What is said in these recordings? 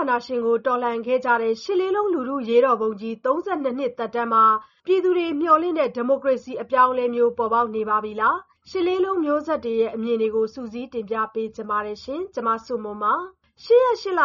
အာဏာရှင်ကိုတော်လှန်ခဲ့ကြတဲ့ရှစ်လေးလုံးလူထုရေးတော်ပုံကြီး32နှစ်သက်တမ်းမှာပြည်သူတွေမျှော်လင့်တဲ့ဒီမိုကရေစီအပြောင်းအလဲမျိုးပေါ်ပေါက်နေပါပြီလားရှစ်လေးလုံးမျိုးဆက်တွေရဲ့အမြင်တွေကိုစူးစီးတင်ပြပေးကြပါမယ်ရှင်ကျွန်မဆုမွန်ပါ8 ရက်8လ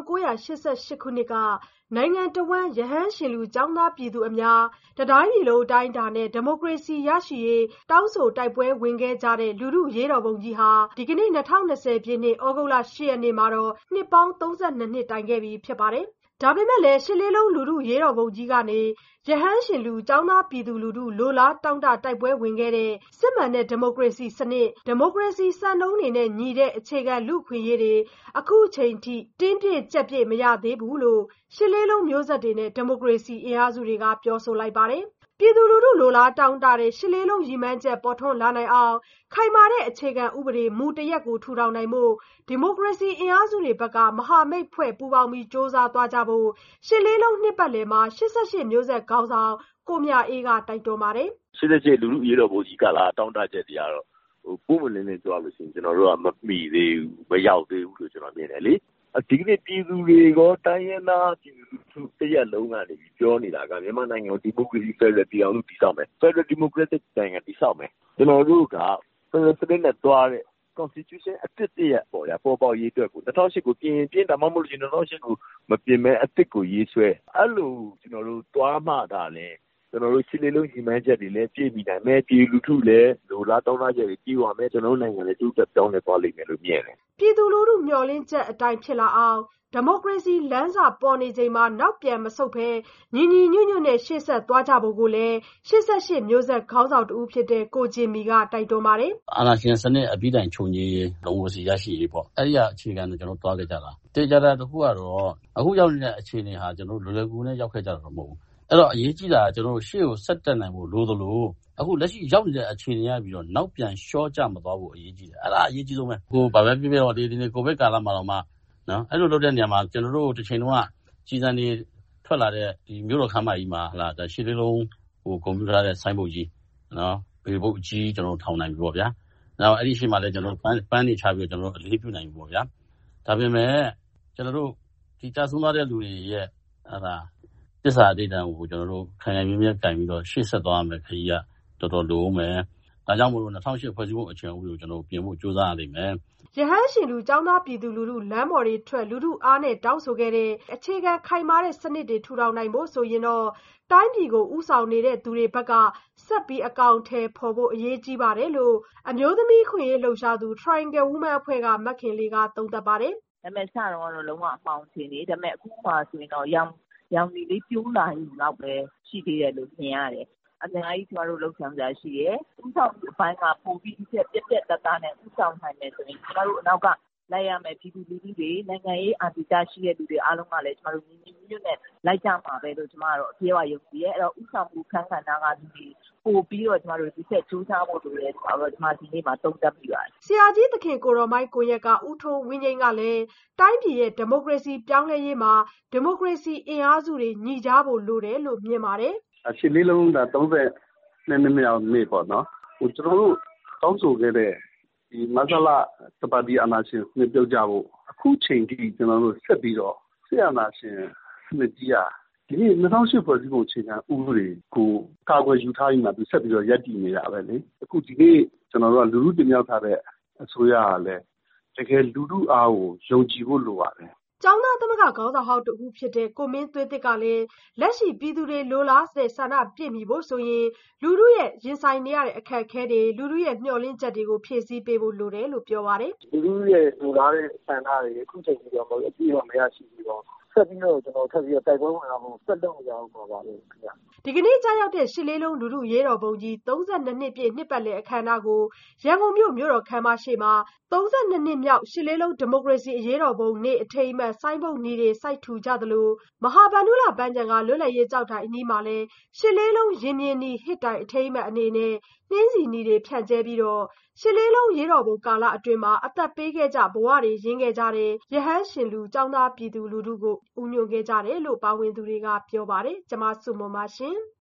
1988ခုနှစ်ကနိုင်ငံတော်ဝန်ရဟန်းရှင်လူကျောင်းသားပြည်သူအများတတိုင်းပြည်လုံးအတိုင်းအတာနဲ့ဒီမိုကရေစီရရှိရေးတောင်းဆိုတိုက်ပွဲဝင်ခဲ့ကြတဲ့လူထုရေးတော်ပုံကြီးဟာဒီကနေ့2020ပြည့်နှစ်ဩဂုတ်လ10ရက်နေ့မှာတော့နှစ်ပေါင်း32နှစ်တိုင်ခဲ့ပြီဖြစ်ပါတယ်ဒါပေမဲ့လည်းရှစ်လေးလုံးလူထုရေးတော်ပုံကြီးကနေရဟန်းရှင်လူကျောင်းသားပြည်သူလူထုလိုလားတောင့်တတိုက်ပွဲဝင်ခဲ့တဲ့စစ်မှန်တဲ့ဒီမိုကရေစီစနစ်ဒီမိုကရေစီစံနှုန်းတွေနဲ့ညီတဲ့အခြေခံလူ့ခွင့်ရေးတွေအခုချိန်ထိတင်းပြည့်ကြက်ပြည့်မရသေးဘူးလို့ရှစ်လေးလုံးမျိုးဆက်တွေနဲ့ဒီမိုကရေစီအင်အားစုတွေကပြောဆိုလိုက်ပါတယ်ပြည်သူလူထုလိုလားတောင်းတတဲ့ရှစ်လေးလုံးရည်မှန်းချက်ပေါ်ထွန်းလာနိုင်အောင်ခိုင်မာတဲ့အခြေခံဥပဒေမူတရက်ကိုထူထောင်နိုင်မှုဒီမိုကရေစီအင်အားစုတွေဘက်ကမဟာမိတ်ဖွဲ့ပူးပေါင်းပြီးစ조사သွားကြဖို့ရှစ်လေးလုံးနှစ်ပတ်လည်မှာ88မျိုးဆက်ခေါင်းဆောင်ကိုမြအေးကတိုက်တွန်းပါတယ် 88လူထုရေးတော်ပုံကြီးကလာတောင်းတချက်တွေကတော့ပုံမလင်းလေးပြောလို့ရှိရင်ကျွန်တော်တို့ကမမီသေးဘူးမရောက်သေးဘူးလို့ကျွန်တော်မြင်တယ်လေဒီကနေ့ပြည်သူတွေကတိုင်းရင်းသားပြည်သူတရက်လုံးကနေပြောနေတာကမြန်မာနိုင်ငံကိုဒီမိုကရေစီဖက်ဒရယ်ပြည်အောင်စုတည်ဆောက်မယ်ဖက်ဒရယ်ဒီမိုကရက်တစ်နိုင်ငံတည်ဆောက်မယ်ကျွန်တော်တို့ကဖက်ဒရယ်စနစ်နဲ့တွားတဲ့ constitution အသစ်တရက်ပေါ်ပေါက်ရေးအတွက်ကို2008ကိုပြင်ဒါမှမဟုတ်လို့ရှိရင်2008ကိုမပြင်မဲအသစ်ကိုရေးဆွဲအဲ့လိုကျွန်တော်တို့တွားမှတာလဲကျွန်တော်တို့ရှစ်လေးလုံးညီမချက်တွေလည်းပြည့်မိနိုင်မယ်ပြည်လူထုလည်းလိုလားတောင်းတချက်တွေပြည့်ဝမယ်ကျွန်တော်တို့နိုင်ငံလည်းတိုးတက်ပြောင်းလဲသွားလိမ့်မယ်လို့မြင်တယ်ပြည်သူလူထုမျှော်လင့်ချက်အတိုင်းဖြစ်လာအောင်ဒီမိုကရေစီလမ်းစာပေါ်နေချိန်မှာနောက်ပြန်မဆုတ်ဘဲညီညီညွတ်ညွတ်နဲ့ရှေ့ဆက်သွားကြဖို့ကိုလည်း88မျိုးဆက်ခေါင်းဆောင်တူဖြစ်တဲ့ကိုဂျင်မီကတိုက်တွန်းပါတယ်အာဏာရှင်စနစ်အပြီးတိုင်ချုပ်ငြိမ်းရေးလုံးဝစီရရှိရေးပေါ့အဲ့ဒီအခြေခံကိုကျွန်တော်တွားခဲ့ကြတာတေချာတာတစ်ခုကတော့အခုရောက်နေတဲ့အခြေအနေဟာကျွန်တော်လွယ်လွယ်ကူကူနဲ့ရောက်ခဲ့ကြတာမဟုတ်ဘူးအဲ့တော့အရေးကြီးတာကျွန်တော်ရှေ့ကိုဆက်တက်နိုင်ဖို့လိုသလိုအခုလက်ရှိရောက်နေတဲ့အခြေအနေရပြီးတော့နောက်ပြန်ရှော့ကြမသွားဖို့အရေးကြီးတယ်အဲ့ဒါအရေးကြီးဆုံးပဲကိုဘာပဲဖြစ်ဖြစ်တော့ဒီနေ့ကိုဗစ်ကာလမှာတော့မှနော်အဲ့လိုလုပ်တဲ့နေရာမှာကျွန်တော်တို့တစ်ချိန်လုံးကကြီးစံနေထွက်လာတဲ့ဒီမြို့တော်ခမ်းမကြီးမှာဟာဒါရှစ်လေးလုံးကွန်ပျူတာတဲ့ဆိုင်းဘုတ်ကြီးနော်ပေဘုတ်ကြီးကျွန်တော်ထောင်နိုင်ပြီပေါ့ဗျာနောက်အဲ့ဒီရှိမှလည်းကျွန်တော်ပန်းနေချပြီးကျွန်တော်အလေးပြုနိုင်ပြီပေါ့ဗျာဒါပေမဲ့ကျွန်တော်တို့ဒီကြာဆုံးသွားတဲ့လူတွေရဲ့ဟာသစ္စာအဓိဋ္ဌာန်ကိုကျွန်တော်တို့ခံရမြင့်မြတ်ကင်ပြီးတော့ရှေ့ဆက်သွားမယ်ခရီးကတော်တော်လိုဦးမယ်ဒါကြောင့်မို့လို့2008ဖွဲ့စည်းပုံအခြေခံဥပဒေကိုကျွန်တော်ပြင်ဖို့ကြိုးစားရလိမ့်မယ်ရဟန်းရှင်လူကျောင်းသားပြည်သူလူထုလမ်းပေါ်တွေထွက်လူထုအားနဲ့တောင်းဆိုခဲ့တဲ့အခြေခံခိုင်မာတဲ့စနစ်တွေထူထောင်နိုင်ဖို့ဆိုရင်တော့တိုင်းပြည်ကိုဥဆောင်နေတဲ့သူတွေဘက်ကဆက်ပြီးအကောင့်ထဲပေါ်ဖို့အရေးကြီးပါတယ်လို့အမျိုးသမီးခွင့်ရေးလှုပ်ရှားသူ Triangle Women အဖွဲ့ကမက်ခင်လေးကသုံးသပ်ပါတယ်ဒါပေမဲ့စတော့လုံးဝအမှောင်ချင်နေဒါပေမဲ့အခုမှဆိုရင်တော့ရောင်နေလေးပြိုးလာရင်တော့ပဲရှိသေးတယ်လို့မြင်ရတယ်အများကြီးကျွန်တော်တို့လှုပ်ဆောင်ကြရှိရဲဥဆောင်အပိုင်းကပုံပြီးပြက်တတ်နဲ့ဥဆောင်နိုင်မယ်ဆိုရင်ကျွန်တော်တို့အနောက်ကလိုက်ရမယ်ပြည်သူလူထုတွေနိုင်ငံရေးအာဏာကြားရှိတဲ့လူတွေအားလုံးကလည်းကျွန်တော်တို့ညီညွတ်နဲ့လိုက်ကြမှာပဲလို့ကျွန်တော်တို့အပြည့်အဝယုံကြည်ရဲအဲ့တော့ဥဆောင်မှုခန်းခန္ဓာကလူတွေပို့ပြီးတော့ကျွန်တော်တို့ဒီဆက်စူးစမ်းဖို့လိုတယ်ဆိုတော့ကျွန်မဒီနေ့မှာသုံးသပ်ပြီးပါတယ်ဆရာကြီးသခင်ကိုတော်မိုက်ကိုရက်ကဥထုံးဝင်းငိမ့်ကလည်းတိုင်းပြည်ရဲ့ဒီမိုကရေစီပြောင်းလဲရေးမှာဒီမိုကရေစီအင်အားစုတွေညီကြဖို့လိုတယ်လို့မြင်ပါတယ်ရှစ်လေးလုံးဒါ30နှစ်မြောက်နေ့ပေါ့နော်ကျွန်တော်တို့တောင်းဆိုခဲ့တဲ့ဒီမဆလာတပါတီအာဏာရှင်စနစ်ပြုတ်ကြဖို့အခုချိန်ထိကျွန်တော်တို့ဆက်ပြီးတော့ဆရာနာရှင်စနစ်ကြီးဒီနေ့2008ဖွဲ့စည်းပုံအခြေခံဥပဒေကိုကာကွယ်ယူထားပြီးမှသူဆက်ပြီးတော့ရပ်တည်နေတာပဲလေအခုဒီနေ့ကျွန်တော်တို့ကလူထုတင်မြှောက်ထားတဲ့အစိုးရကလည်းတကယ်လူထုအားကိုယုံကြည်ဖို့လိုပါတယ်ကျောင်းသားသမဂ္ဂခေါင်းဆောင်ဟောင်းတဦးဖြစ်တဲ့ကိုမင်းသွေးသစ်ကလည်းလက်ရှိပြည်သူတွေလိုလားတဲ့ဆန္ဒပြည့်မီဖို့ဆိုရင်လူထုရဲ့ရင်ဆိုင်နေရတဲ့အခက်အခဲတွေလူထုရဲ့မျှော်လင့်ချက်တွေကိုဖြည့်ဆည်းပေးဖို့လိုတယ်လို့ပြောပါတယ်လူထုရဲ့လိုလားတဲ့ဆန္ဒတွေအခုချိန်ကြီးတော့အပြည့်အဝမရရှိဘူးတော့ဆက်ပြီးတော့ကျွန်တော်ထပ်ပြီးတော့တိုက်ပွဲဝင်အောင်ဆက်လုပ်ကြအောင်ပါပါလို့ခင်ဗျဒီကနေ့ကြာရောက်တဲ့ရှစ်လေးလုံးလူထုရေးတော်ပုံကြီး32နှစ်ပြည့်နှစ်ပတ်လည်အခမ်းအနားကိုရန်ကုန်မြို့တော်ခမ်းမရှိမှာ32နှစ်မြောက်ရှစ်လေးလုံးဒီမိုကရေစီအရေးတော်ပုံနေ့အထိမ်းအမှတ်ဆိုင်းဘုတ်နီးတွေစိုက်ထူကြသလိုမဟာဗန္ဓုလပန်းခြံကလွတ်လပ်ရေးကြောက်တိုင်အနီးမှာလည်းရှစ်လေးလုံးရင်မြင်နီဟစ်တိုင်အထိမ်းအမှတ်အနေနဲ့နှင်းစီနီတွေဖြန့်ကျဲပြီးတော့ရှစ်လေးလုံးရေးတော်ပုံကာလအတွင်းမှာအသက်ပေးခဲ့ကြဘဝတွေရင်းခဲ့ကြတဲ့ရဟန်းရှင်လူကျောင်းသားပြည်သူလူထုကိုဥညွှန်းခဲ့ကြတယ်လို့ပါဝင်သူတွေကပြောပါတယ်ကျွန်မဆုမွန်ပါရှင်